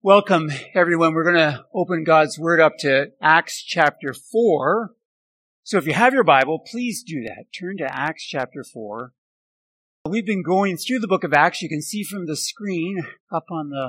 Welcome, everyone. We're going to open God's Word up to Acts chapter 4. So if you have your Bible, please do that. Turn to Acts chapter 4. We've been going through the book of Acts. You can see from the screen up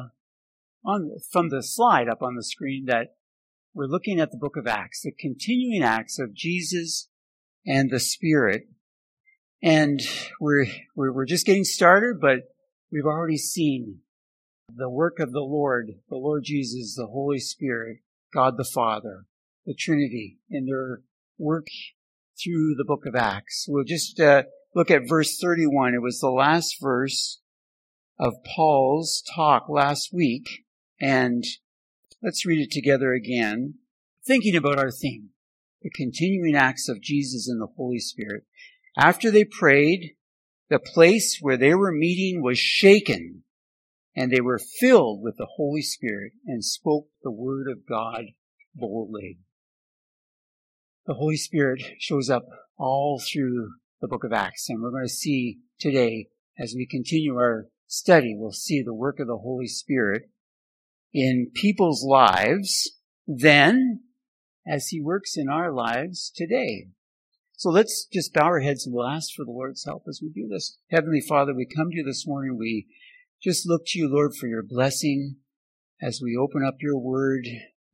from the slide up on the screen that we're looking at the book of Acts, the continuing acts of Jesus and the Spirit. And we're just getting started, but we've already seen the work of the Lord Jesus, the Holy Spirit, God the Father, the Trinity, in their work through the book of Acts. We'll just look at verse 31. It was the last verse of Paul's talk last week, and let's read it together again, thinking about our theme, the continuing acts of Jesus and the Holy Spirit. After they prayed, the place where they were meeting was shaken, and they were filled with the Holy Spirit and spoke the word of God boldly. The Holy Spirit shows up all through the book of Acts, and we're going to see today, as we continue our study, we'll see the work of the Holy Spirit in people's lives then, as He works in our lives today. So let's just bow our heads and we'll ask for the Lord's help as we do this. Heavenly Father, we come to you this morning. We just look to you, Lord, for your blessing as we open up your word.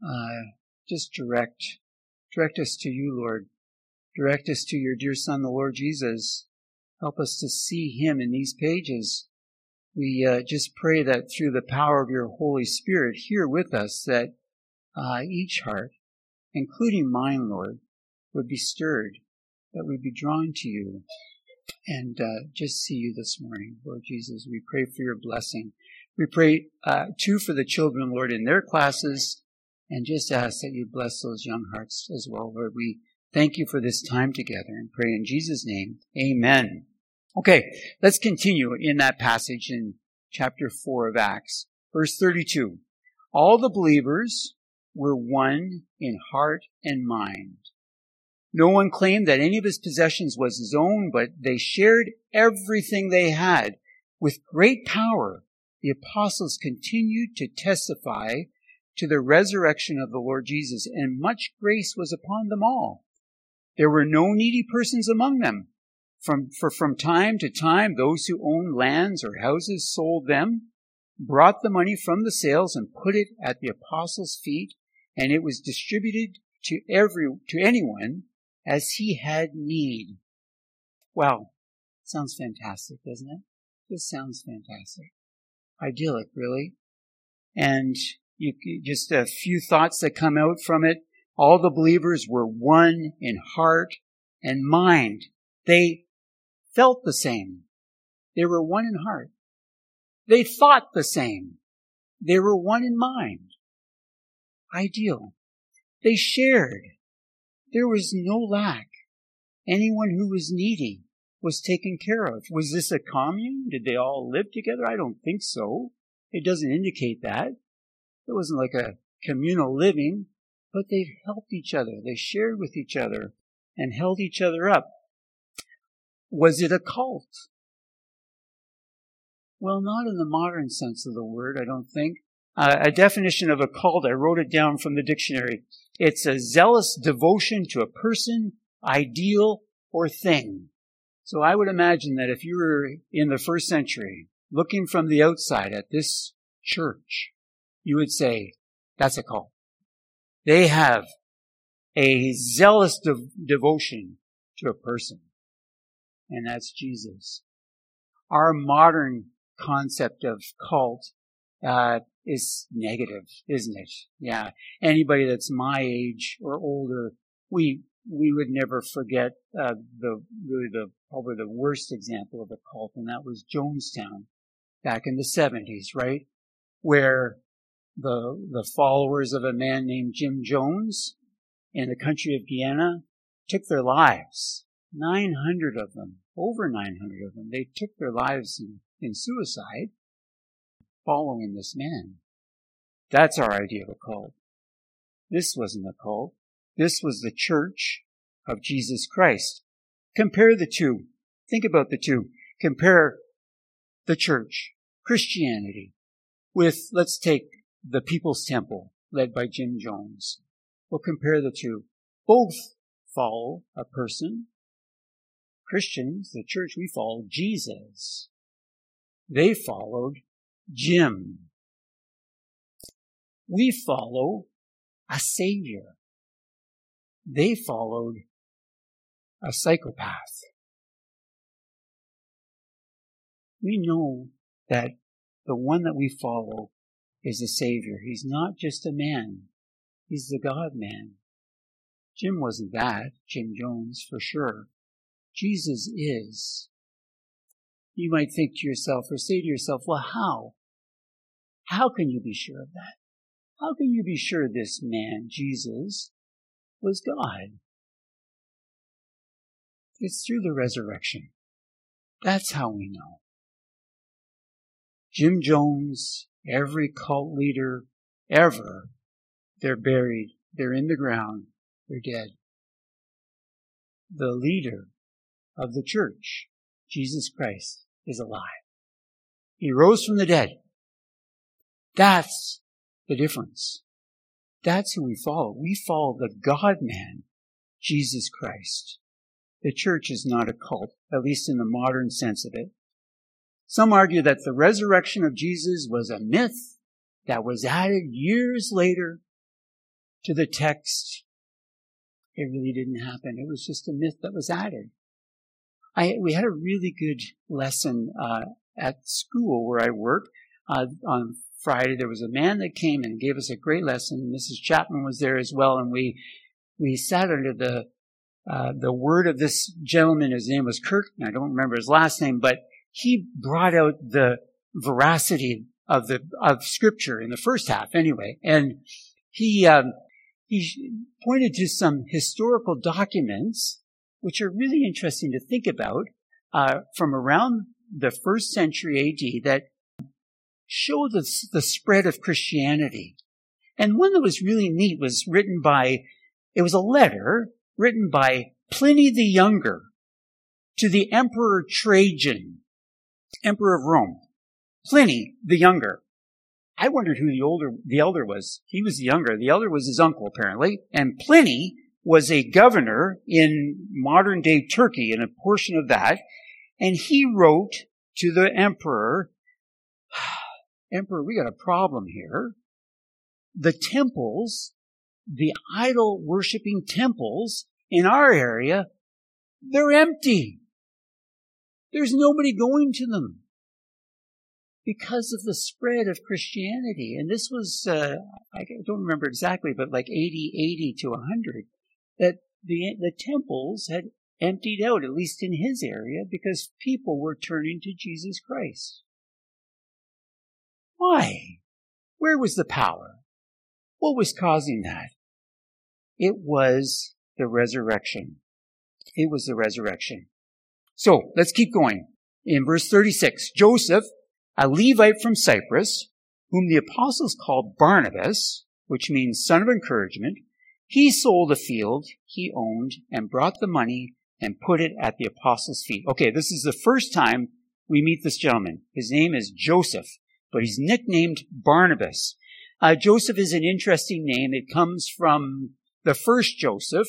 Just direct us to you, Lord. Direct us to your dear Son, the Lord Jesus. Help us to see him in these pages. We just pray that through the power of your Holy Spirit here with us, that each heart, including mine, Lord, would be stirred, that we'd be drawn to you. And just see you this morning, Lord Jesus. We pray for your blessing. We pray, too, for the children, Lord, in their classes, and just ask that you bless those young hearts as well, Lord. We thank you for this time together and pray in Jesus' name. Amen. Okay, let's continue in that passage in chapter 4 of Acts. Verse 32. All the believers were one in heart and mind. No one claimed that any of his possessions was his own, but they shared everything they had. With great power, the apostles continued to testify to the resurrection of the Lord Jesus, and much grace was upon them all. There were no needy persons among them. From time to time, those who owned lands or houses sold them, brought the money from the sales and put it at the apostles' feet, and it was distributed to anyone as he had need. Wow. Sounds fantastic, doesn't it? This sounds fantastic. Idyllic, really. And just a few thoughts that come out from it. All the believers were one in heart and mind. They felt the same. They were one in heart. They thought the same. They were one in mind. Ideal. They shared. There was no lack. Anyone who was needy was taken care of. Was this a commune? Did they all live together? I don't think so. It doesn't indicate that. It wasn't like a communal living, but they helped each other. They shared with each other and held each other up. Was it a cult? Well, not in the modern sense of the word, I don't think. A definition of a cult, I wrote it down from the dictionary. It's a zealous devotion to a person, ideal, or thing. So I would imagine that if you were in the first century, looking from the outside at this church, you would say, that's a cult. They have a zealous devotion to a person, and that's Jesus. Our modern concept of cult is negative, isn't it? Yeah. Anybody that's my age or older, we would never forget probably the worst example of a cult, and that was Jonestown back in the 70s, right? Where the followers of a man named Jim Jones in the country of Guyana took their lives. 900 of them, over 900 of them, they took their lives in suicide following this man. That's our idea of a cult. This wasn't a cult. This was the church of Jesus Christ. Compare the two. Think about the two. Compare the church, Christianity, with, let's take the People's Temple, led by Jim Jones. We'll compare the two. Both follow a person. Christians, the church, we follow Jesus. They followed Jim. We follow a savior. They followed a psychopath. We know that the one that we follow is a savior. He's not just a man. He's the God-man. Jim wasn't that. Jim Jones, for sure. Jesus is. You might think to yourself or say to yourself, well, how? How can you be sure of that? How can you be sure this man, Jesus, was God? It's through the resurrection. That's how we know. Jim Jones, every cult leader ever, they're buried. They're in the ground. They're dead. The leader of the church, Jesus Christ, is alive. He rose from the dead. That's the difference. That's who we follow. We follow the God-man, Jesus Christ. The church is not a cult, at least in the modern sense of it. Some argue that the resurrection of Jesus was a myth that was added years later to the text. It really didn't happen. It was just a myth that was added. We had a really good lesson at school where I work. On Friday, there was a man that came and gave us a great lesson. Mrs. Chapman was there as well, and we sat under the word of this gentleman. His name was Kirk, and I don't remember his last name, but he brought out the veracity of Scripture in the first half, anyway. And he pointed to some historical documents, which are really interesting to think about, from around the first century AD that show the spread of Christianity. And one that was really neat was it was a letter written by Pliny the Younger to the Emperor Trajan, Emperor of Rome. Pliny the Younger. I wondered who the elder was. He was the younger. The elder was his uncle, apparently. And Pliny was a governor in modern-day Turkey, in a portion of that. And he wrote to the emperor, Emperor, we got a problem here. The temples, the idol-worshipping temples in our area, they're empty. There's nobody going to them because of the spread of Christianity. And this was, I don't remember exactly, but like 80 to 100, that the temples had emptied out, at least in his area, because people were turning to Jesus Christ. Why? Where was the power? What was causing that? It was the resurrection. It was the resurrection. So, let's keep going. In verse 36, Joseph, a Levite from Cyprus, whom the apostles called Barnabas, which means son of encouragement, he sold a field he owned and brought the money and put it at the apostles' feet. Okay, this is the first time we meet this gentleman. His name is Joseph, but he's nicknamed Barnabas. Joseph is an interesting name. It comes from the first Joseph,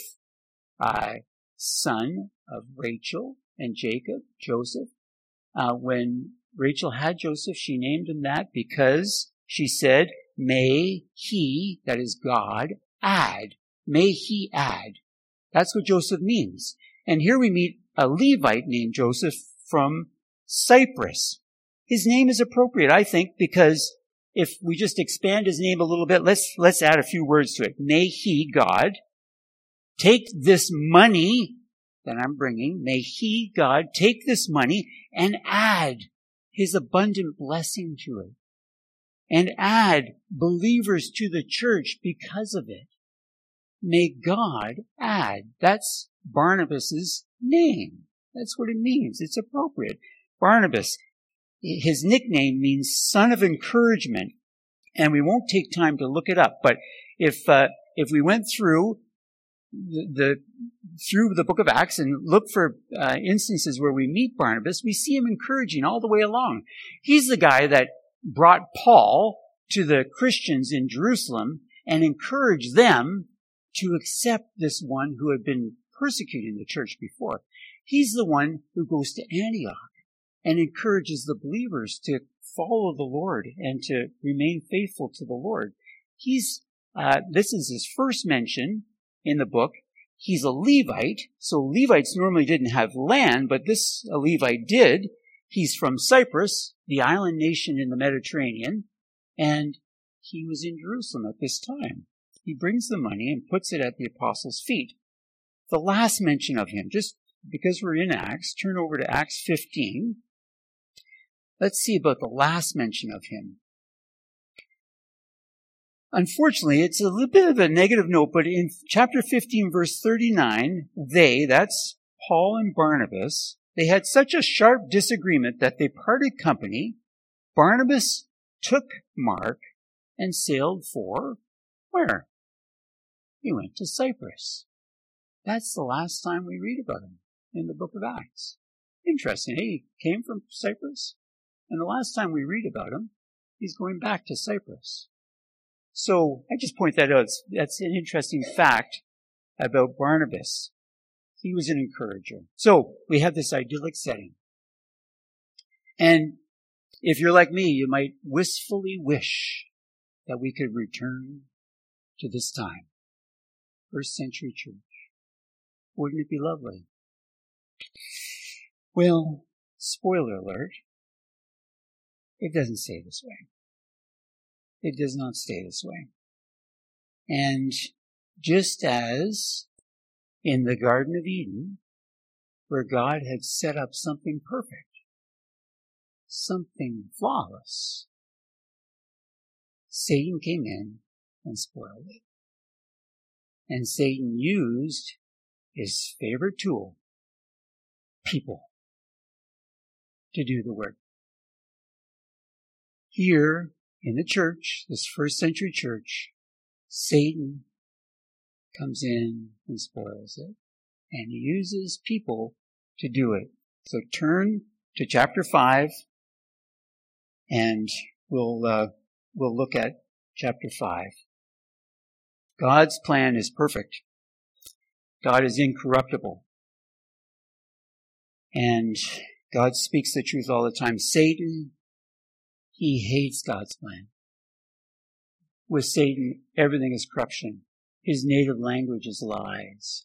son of Rachel and Jacob, Joseph. When Rachel had Joseph, she named him that because she said, may he, that is God, add. May he add. That's what Joseph means. And here we meet a Levite named Joseph from Cyprus. His name is appropriate, I think, because if we just expand his name a little bit, let's add a few words to it. May he, God, take this money that I'm bringing, may he, God, take this money and add his abundant blessing to it. And add believers to the church because of it. May God add. That's Barnabas's name. That's what it means. It's appropriate. Barnabas, his nickname means son of encouragement. And we won't take time to look it up. But if we went through the book of Acts and look for instances where we meet Barnabas, we see him encouraging all the way along. He's the guy that brought Paul to the Christians in Jerusalem and encourage them to accept this one who had been persecuting the church before. He's the one who goes to Antioch and encourages the believers to follow the Lord and to remain faithful to the Lord. This is his first mention in the book. He's a Levite, so Levites normally didn't have land, but this a Levite did. He's from Cyprus, the island nation in the Mediterranean, and he was in Jerusalem at this time. He brings the money and puts it at the apostles' feet. The last mention of him, just because we're in Acts, turn over to Acts 15. Let's see about the last mention of him. Unfortunately, it's a little bit of a negative note, but in chapter 15, verse 39, that's Paul and Barnabas, they had such a sharp disagreement that they parted company. Barnabas took Mark and sailed for where? He went to Cyprus. That's the last time we read about him in the book of Acts. Interesting. He came from Cyprus, and the last time we read about him, he's going back to Cyprus. So I just point that out. That's an interesting fact about Barnabas. He was an encourager. So we have this idyllic setting. And if you're like me, you might wistfully wish that we could return to this time. First century church. Wouldn't it be lovely? Well, spoiler alert, it doesn't stay this way. It does not stay this way. And just as in the Garden of Eden, where God had set up something perfect, something flawless, Satan came in and spoiled it. And Satan used his favorite tool, people, to do the work. Here in the church, this first century church, Satan comes in and spoils it. And he uses people to do it. So turn to chapter 5, and we'll look at chapter 5. God's plan is perfect. God is incorruptible. And God speaks the truth all the time. Satan, he hates God's plan. With Satan, everything is corruption. His native language is lies.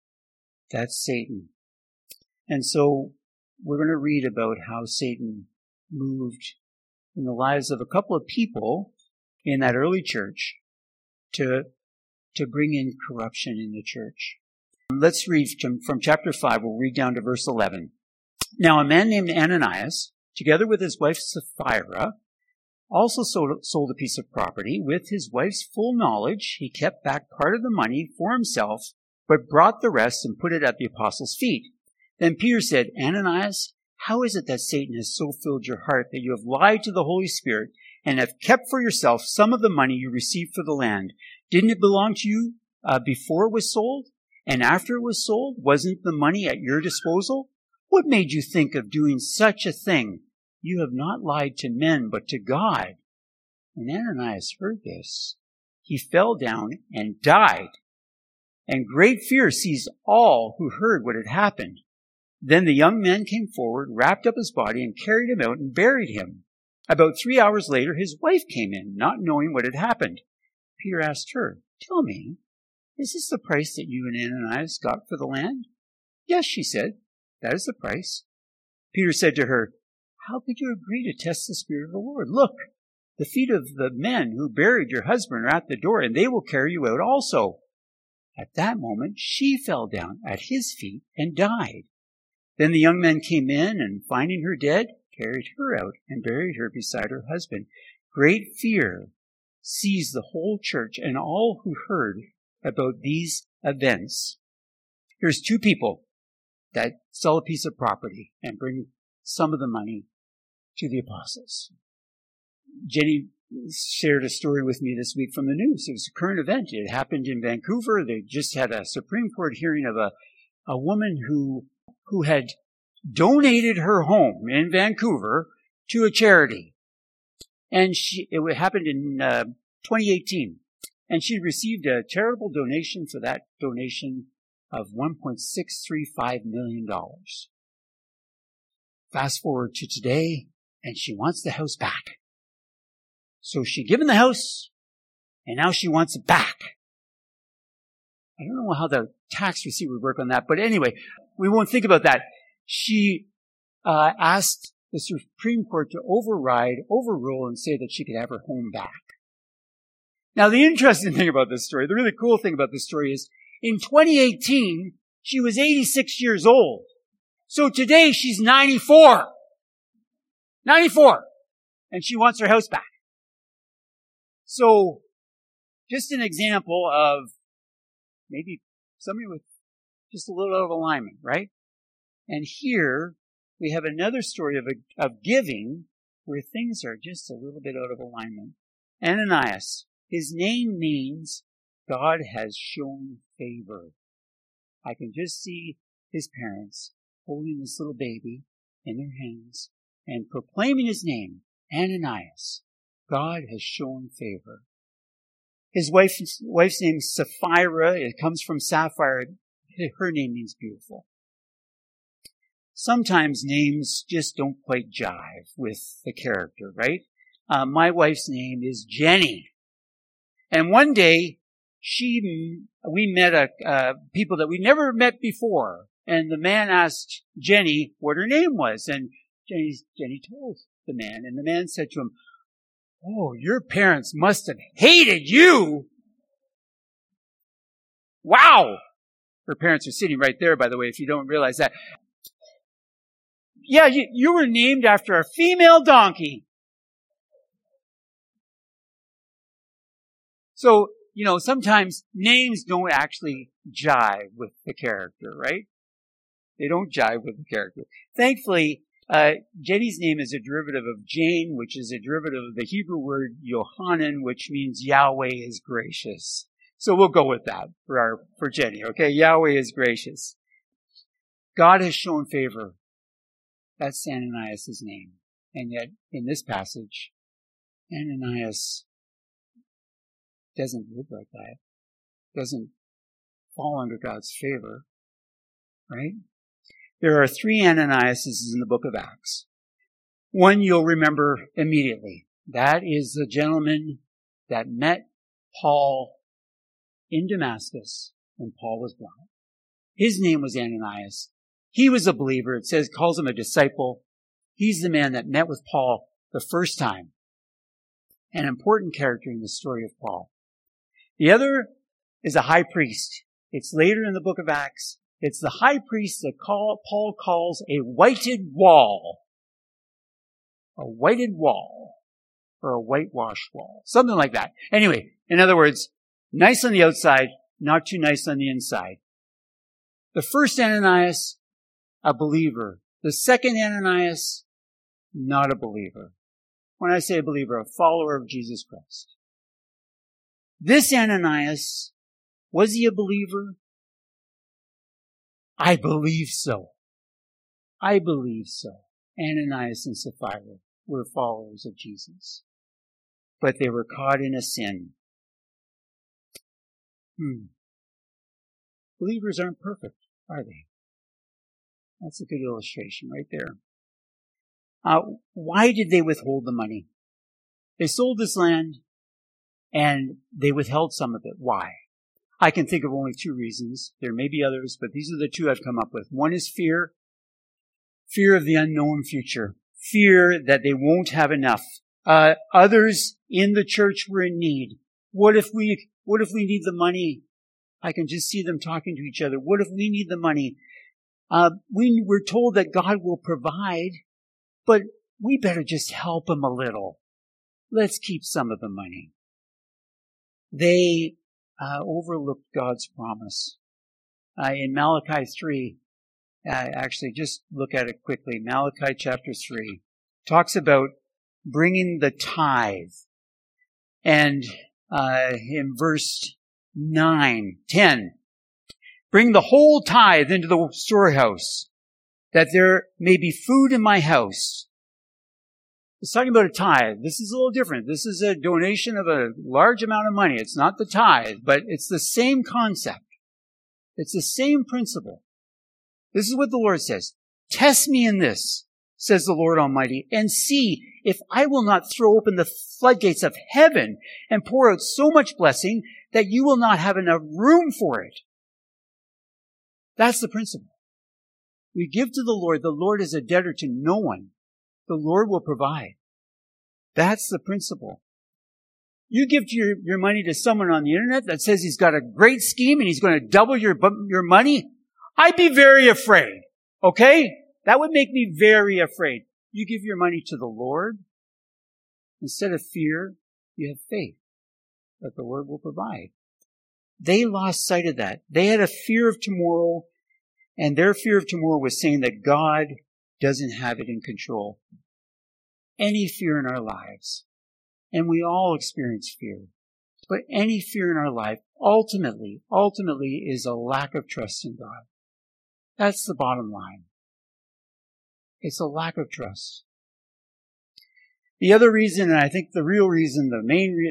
That's Satan. And so we're going to read about how Satan moved in the lives of a couple of people in that early church to bring in corruption in the church. Let's read from chapter 5. We'll read down to verse 11. Now a man named Ananias, together with his wife Sapphira, also sold a piece of property. With his wife's full knowledge, he kept back part of the money for himself, but brought the rest and put it at the apostles' feet. Then Peter said, Ananias, how is it that Satan has so filled your heart that you have lied to the Holy Spirit and have kept for yourself some of the money you received for the land? Didn't it belong to you before it was sold? And after it was sold, wasn't the money at your disposal? What made you think of doing such a thing? You have not lied to men, but to God. When Ananias heard this, he fell down and died. And great fear seized all who heard what had happened. Then the young men came forward, wrapped up his body, and carried him out and buried him. About 3 hours later, his wife came in, not knowing what had happened. Peter asked her, Tell me, is this the price that you and Ananias got for the land? Yes, she said, that is the price. Peter said to her, How could you agree to test the Spirit of the Lord? Look, the feet of the men who buried your husband are at the door, and they will carry you out also. At that moment, she fell down at his feet and died. Then the young men came in, and finding her dead, carried her out and buried her beside her husband. Great fear seized the whole church and all who heard about these events. Here's two people that sell a piece of property and bring some of the money to the apostles. Jenny shared a story with me this week from the news. It was a current event. It happened in Vancouver. They just had a Supreme Court hearing of a woman who had donated her home in Vancouver to a charity. And it happened in 2018. And she received a charitable donation for that donation of $1.635 million. Fast forward to today, and she wants the house back. So she'd given the house, and now she wants it back. I don't know how the tax receipt would work on that, but anyway, we won't think about that. She asked the Supreme Court to overrule, and say that she could have her home back. Now, the interesting thing about this story, the really cool thing about this story is, in 2018, she was 86 years old. So today, she's 94. 94. And she wants her house back. So, just an example of maybe somebody with just a little out of alignment, right? And here, we have another story of giving where things are just a little bit out of alignment. Ananias, his name means God has shown favor. I can just see his parents holding this little baby in their hands and proclaiming his name, Ananias. God has shown favor. His wife's name is Sapphira. It comes from sapphire. Her name means beautiful. Sometimes names just don't quite jive with the character, right? My wife's name is Jenny. And one day, we met people that we never met before. And the man asked Jenny what her name was. And Jenny told the man. And the man said to him, "Oh, your parents must have hated you." Wow! Her parents are sitting right there, by the way, if you don't realize that. Yeah, you were named after a female donkey. So, sometimes names don't actually jive with the character, right? They don't jive with the character. Thankfully, Jenny's name is a derivative of Jane, which is a derivative of the Hebrew word Yohanan, which means Yahweh is gracious. So we'll go with that for Jenny, okay? Yahweh is gracious. God has shown favor. That's Ananias' name. And yet, in this passage, Ananias doesn't live like that. Doesn't fall under God's favor. Right? There are 3 Ananiases in the book of Acts. One you'll remember immediately. That is the gentleman that met Paul in Damascus when Paul was blind. His name was Ananias. He was a believer. It says, calls him a disciple. He's the man that met with Paul the first time. An important character in the story of Paul. The other is a high priest. It's later in the book of Acts. It's the high priest that Paul calls a whited wall. A whited wall. Or a whitewashed wall. Something like that. Anyway, in other words, nice on the outside, not too nice on the inside. The first Ananias, a believer. The second Ananias, not a believer. When I say a believer, a follower of Jesus Christ. This Ananias, was he a believer? I believe so. I believe so. Ananias and Sapphira were followers of Jesus. But they were caught in a sin. Believers aren't perfect, are they? That's a good illustration right there. Why did they withhold the money? They sold this land and they withheld some of it. Why? I can think of only 2 reasons. There may be others, but these are the 2 I've come up with. One is fear. Fear of the unknown future. Fear that they won't have enough. Others in the church were in need. What if we need the money? I can just see them talking to each other. What if we need the money? We're told that God will provide, but we better just help him a little. Let's keep some of the money. They overlooked God's promise. In Malachi 3, actually just look at it quickly. Malachi chapter 3 talks about bringing the tithe. And in verse 10, bring the whole tithe into the storehouse, that there may be food in my house. It's talking about a tithe. This is a little different. This is a donation of a large amount of money. It's not the tithe, but it's the same concept. It's the same principle. This is what the Lord says. Test me in this, says the Lord Almighty, and see if I will not throw open the floodgates of heaven and pour out so much blessing that you will not have enough room for it. That's the principle. We give to the Lord. The Lord is a debtor to no one. The Lord will provide. That's the principle. You give your money to someone on the internet that says he's got a great scheme and he's going to double your money, I'd be very afraid. Okay? That would make me very afraid. You give your money to the Lord. Instead of fear, you have faith that the Lord will provide. They lost sight of that. They had a fear of tomorrow, and their fear of tomorrow was saying that God doesn't have it in control. Any fear in our lives, and we all experience fear, but any fear in our life ultimately is a lack of trust in God. That's the bottom line. It's a lack of trust. The other reason, and I think the real reason, the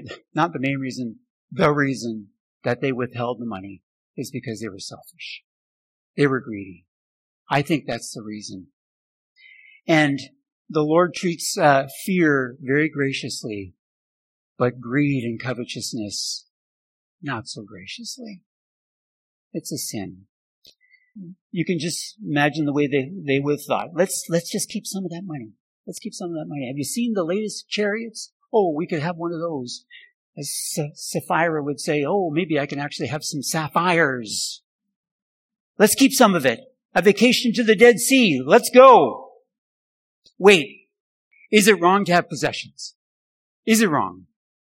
reason that they withheld the money is because they were selfish. They were greedy. I think that's the reason. And the Lord treats fear very graciously, but greed and covetousness not so graciously. It's a sin. You can just imagine the way they would have thought. Let's just keep some of that money. Let's keep some of that money. Have you seen the latest chariots? Oh, we could have one of those. As Sapphira would say, oh, maybe I can actually have some sapphires. Let's keep some of it. A vacation to the Dead Sea. Let's go. Wait, is it wrong to have possessions? Is it wrong?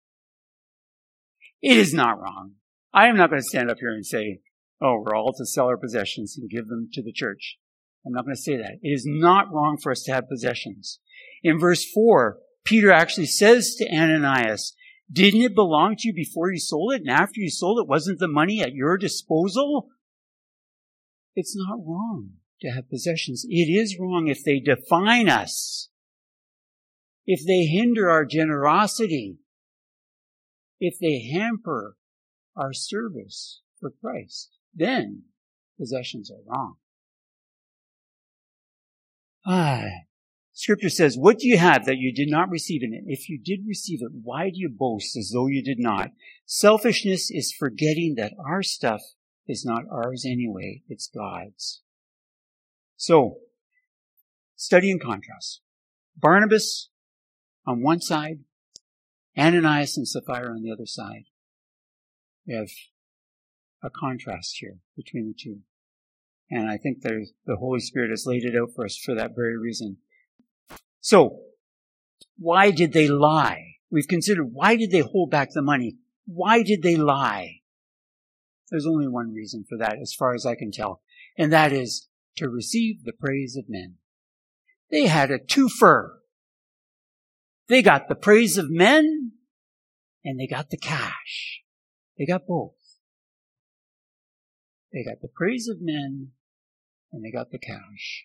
It is not wrong. I am not going to stand up here and say, oh, we're all to sell our possessions and give them to the church. I'm not going to say that. It is not wrong for us to have possessions. In verse 4, Peter actually says to Ananias, didn't it belong to you before you sold it? And after you sold it, wasn't the money at your disposal? It's not wrong to have possessions. It is wrong if they define us, if they hinder our generosity, if they hamper our service for Christ. Then possessions are wrong. Scripture says, what do you have that you did not receive in it? If you did receive it, why do you boast as though you did not? Selfishness is forgetting that our stuff is not ours anyway. It's God's. So, study and contrast. Barnabas on one side, Ananias and Sapphira on the other side. We have a contrast here between the two. And I think the Holy Spirit has laid it out for us for that very reason. So, why did they lie? We've considered, why did they hold back the money? Why did they lie? There's only one reason for that, as far as I can tell. And that is to receive the praise of men. They had a twofer. They got the praise of men, and they got the cash. They got both. They got the praise of men, and they got the cash.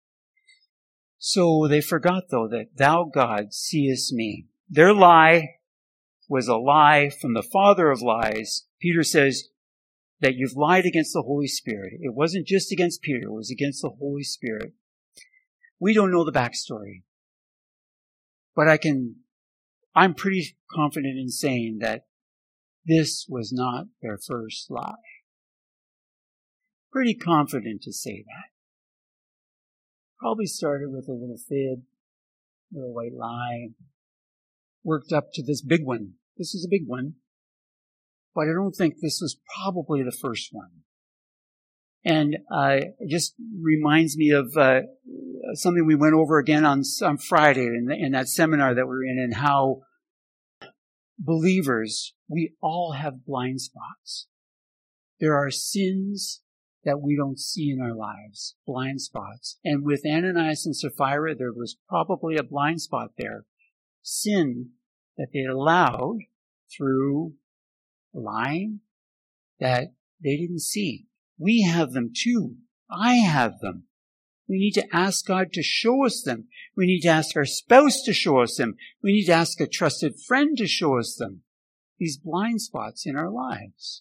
So they forgot, though, that thou, God, seest me. Their lie was a lie from the father of lies. Peter says that you've lied against the Holy Spirit. It wasn't just against Peter, it was against the Holy Spirit. We don't know the backstory. But I'm pretty confident in saying that this was not their first lie. Pretty confident to say that. Probably started with a little fib, a little white lie, worked up to this big one. This is a big one, but I don't think this was probably the first one. And it just reminds me of something we went over again on Friday in that seminar that we were in, and how believers, we all have blind spots. There are sins that we don't see in our lives, blind spots. And with Ananias and Sapphira, there was probably a blind spot there. Sin that they allowed through lying that they didn't see. We have them too. I have them. We need to ask God to show us them. We need to ask our spouse to show us them. We need to ask a trusted friend to show us them. These blind spots in our lives.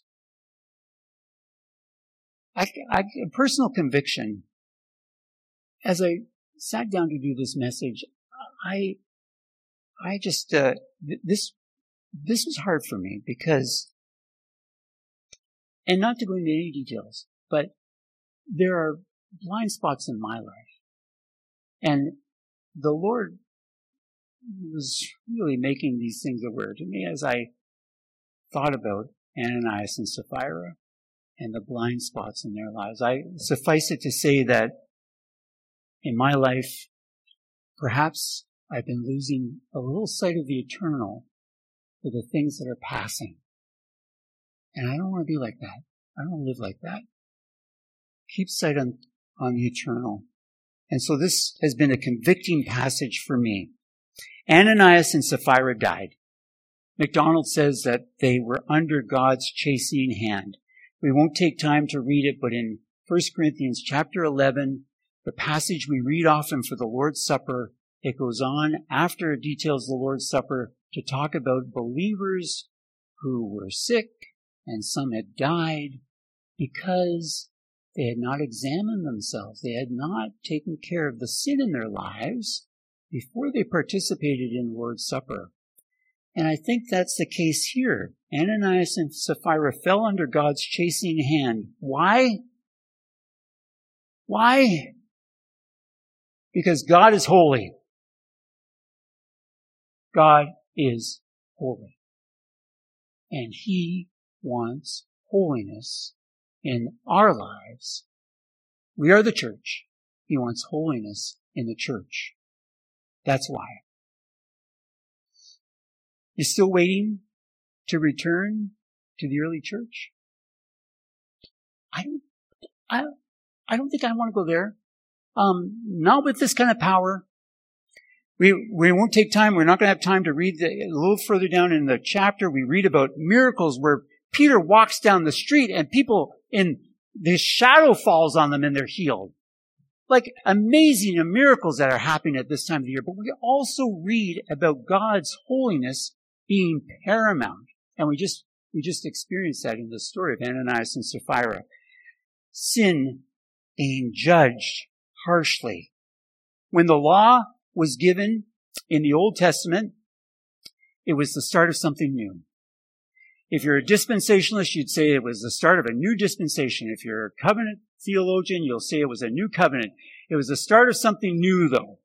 A personal conviction, as I sat down to do this message, I just, this was hard for me because, and not to go into any details, but there are blind spots in my life. And the Lord was really making these things aware to me as I thought about Ananias and Sapphira and the blind spots in their lives. I suffice it to say that in my life, perhaps I've been losing a little sight of the eternal for the things that are passing. And I don't want to be like that. I don't want to live like that. Keep sight on the eternal. And so this has been a convicting passage for me. Ananias and Sapphira died. MacDonald says that they were under God's chastening hand. We won't take time to read it, but in 1 Corinthians chapter 11, the passage we read often for the Lord's Supper, it goes on after it details the Lord's Supper to talk about believers who were sick and some had died because they had not examined themselves. They had not taken care of the sin in their lives before they participated in the Lord's Supper. And I think that's the case here. Ananias and Sapphira fell under God's chastening hand. Why? Why? Because God is holy. God is holy. And He wants holiness in our lives. We are the church. He wants holiness in the church. That's why. You're still waiting to return to the early church? I don't think I want to go there. Not with this kind of power. We won't take time. We're not going to have time to read a little further down in the chapter. We read about miracles where Peter walks down the street and people in the shadow falls on them and they're healed. Like amazing miracles that are happening at this time of the year. But we also read about God's holiness being paramount. And we just experienced that in the story of Ananias and Sapphira. Sin being judged harshly. When the law was given in the Old Testament, it was the start of something new. If you're a dispensationalist, you'd say it was the start of a new dispensation. If you're a covenant theologian, you'll say it was a new covenant. It was the start of something new, though.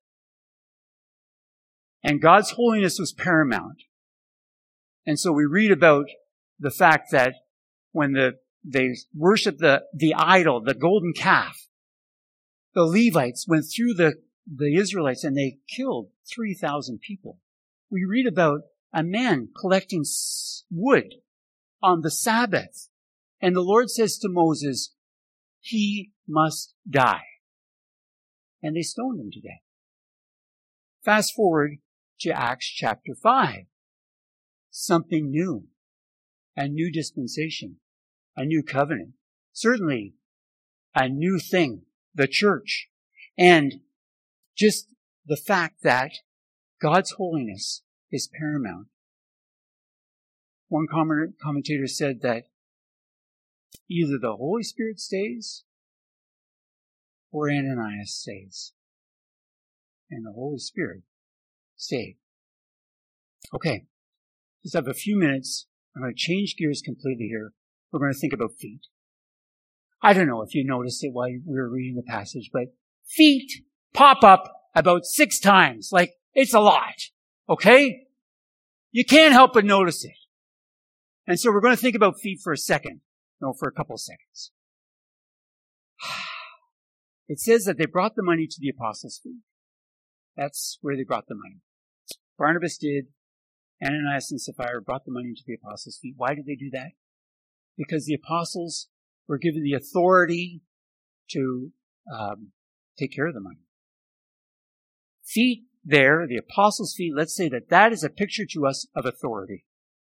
And God's holiness was paramount. And so we read about the fact that when they worshiped the idol, the golden calf, the Levites went through the Israelites and they killed 3,000 people. We read about a man collecting wood on the Sabbath. And the Lord says to Moses, he must die. And they stoned him to death. Fast forward to Acts chapter 5. Something new. A new dispensation. A new covenant. Certainly a new thing. The church. And just the fact that God's holiness is paramount. One commentator said that either the Holy Spirit stays or Ananias stays. And the Holy Spirit stayed. Okay. Just have a few minutes. I'm going to change gears completely here. We're going to think about feet. I don't know if you noticed it while we were reading the passage, but feet pop up about 6 times. Like, it's a lot. Okay? You can't help but notice it. And so we're going to think about feet for a second. No, for a couple of seconds. It says that they brought the money to the apostles' feet. That's where they brought the money. Barnabas did. Ananias and Sapphira brought the money to the apostles' feet. Why did they do that? Because the apostles were given the authority to take care of the money. Feet there, the apostles' feet, let's say that is a picture to us of authority.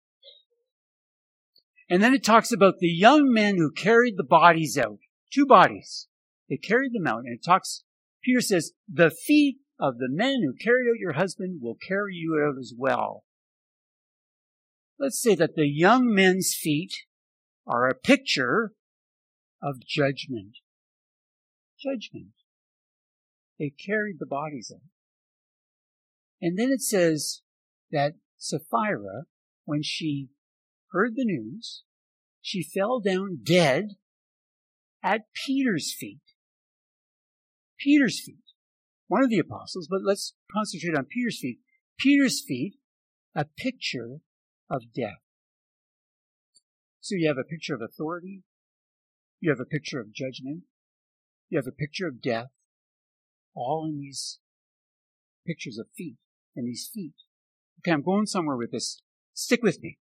And then it talks about the young men who carried the bodies out. 2 bodies. They carried them out. And it talks, Peter says, the feet of the men who carried out your husband will carry you out as well. Let's say that the young men's feet are a picture of judgment. Judgment. They carried the bodies out. And then it says that Sapphira, when she heard the news, she fell down dead at Peter's feet. Peter's feet. One of the apostles, but let's concentrate on Peter's feet. Peter's feet, a picture of death. So you have a picture of authority. You have a picture of judgment. You have a picture of death. All in these pictures of feet and these feet. Okay, I'm going somewhere with this. Stick with me.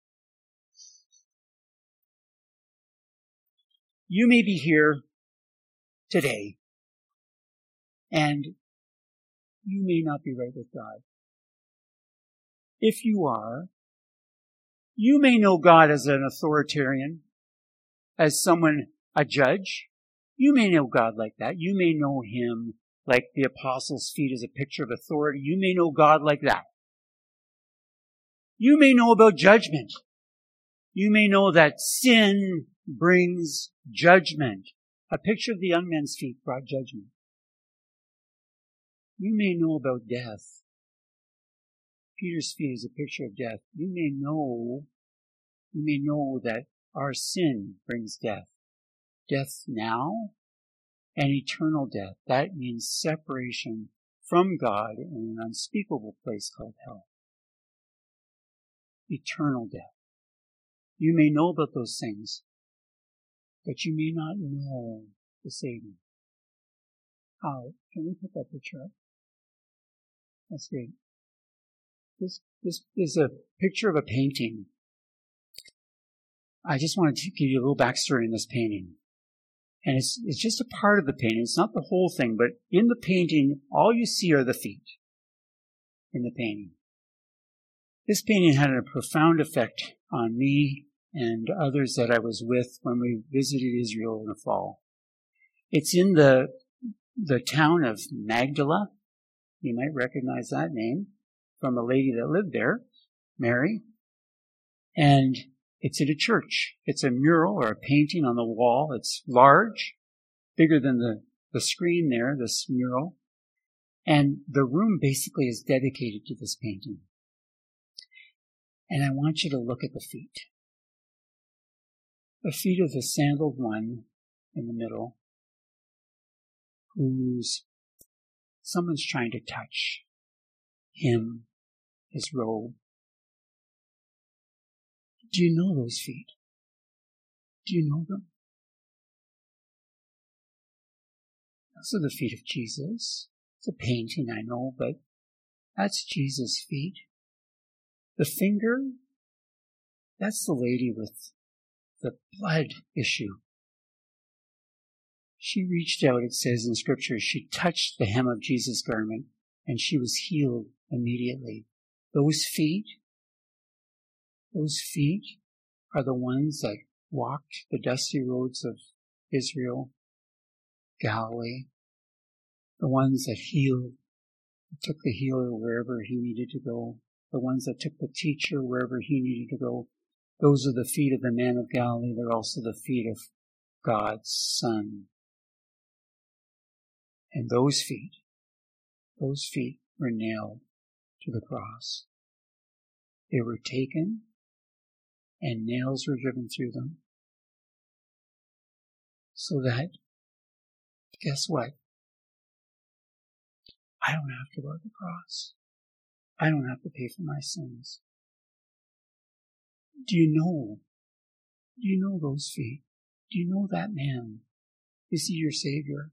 You may be here today and you may not be right with God. If you are, you may know God as an authoritarian, as someone, a judge. You may know God like that. You may know Him like the apostles' feet as a picture of authority. You may know God like that. You may know about judgment. You may know that sin brings judgment. A picture of the young men's feet brought judgment. You may know about death. Peter's feet is a picture of death. You may know that our sin brings death. Death now and eternal death. That means separation from God in an unspeakable place called hell. Eternal death. You may know about those things, but you may not know the Savior. How? Can we put that picture up? That's great. This is a picture of a painting. I just wanted to give you a little backstory in this painting. And it's just a part of the painting. It's not the whole thing, but in the painting, all you see are the feet in the painting. This painting had a profound effect on me and others that I was with when we visited Israel in the fall. It's in the town of Magdala. You might recognize that name from a lady that lived there, Mary. And it's in a church. It's a mural or a painting on the wall. It's large, bigger than the screen there, this mural. And the room basically is dedicated to this painting. And I want you to look at the feet. The feet of the sandaled one in the middle, who's someone's trying to touch him, his robe. Do you know those feet? Do you know them? Those are the feet of Jesus. It's a painting, I know, but that's Jesus' feet. The finger, that's the lady with the blood issue. She reached out, it says in Scripture, she touched the hem of Jesus' garment, and she was healed immediately. Those feet are the ones that walked the dusty roads of Israel, Galilee, the ones that healed, took the healer wherever he needed to go, the ones that took the teacher wherever he needed to go. Those are the feet of the man of Galilee. They're also the feet of God's Son. And those feet were nailed to the cross. They were taken and nails were driven through them. So that, guess what? I don't have to go to the cross. I don't have to pay for my sins. Do you know those feet? Do you know that man? Is he your Savior?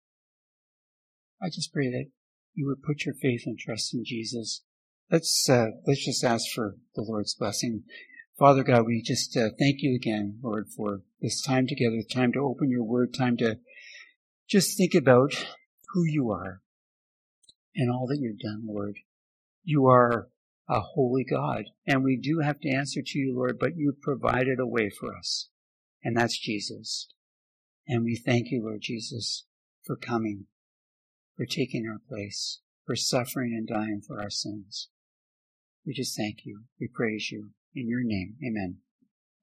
I just pray that you would put your faith and trust in Jesus. Let's just ask for the Lord's blessing. Father God, we just thank you again, Lord, for this time together, time to open your word, time to just think about who you are and all that you've done, Lord. You are a holy God, and we do have to answer to you, Lord, but you provided a way for us, and that's Jesus. And we thank you, Lord Jesus, for coming for taking our place, for suffering and dying for our sins. We just thank you. We praise you. In your name, amen.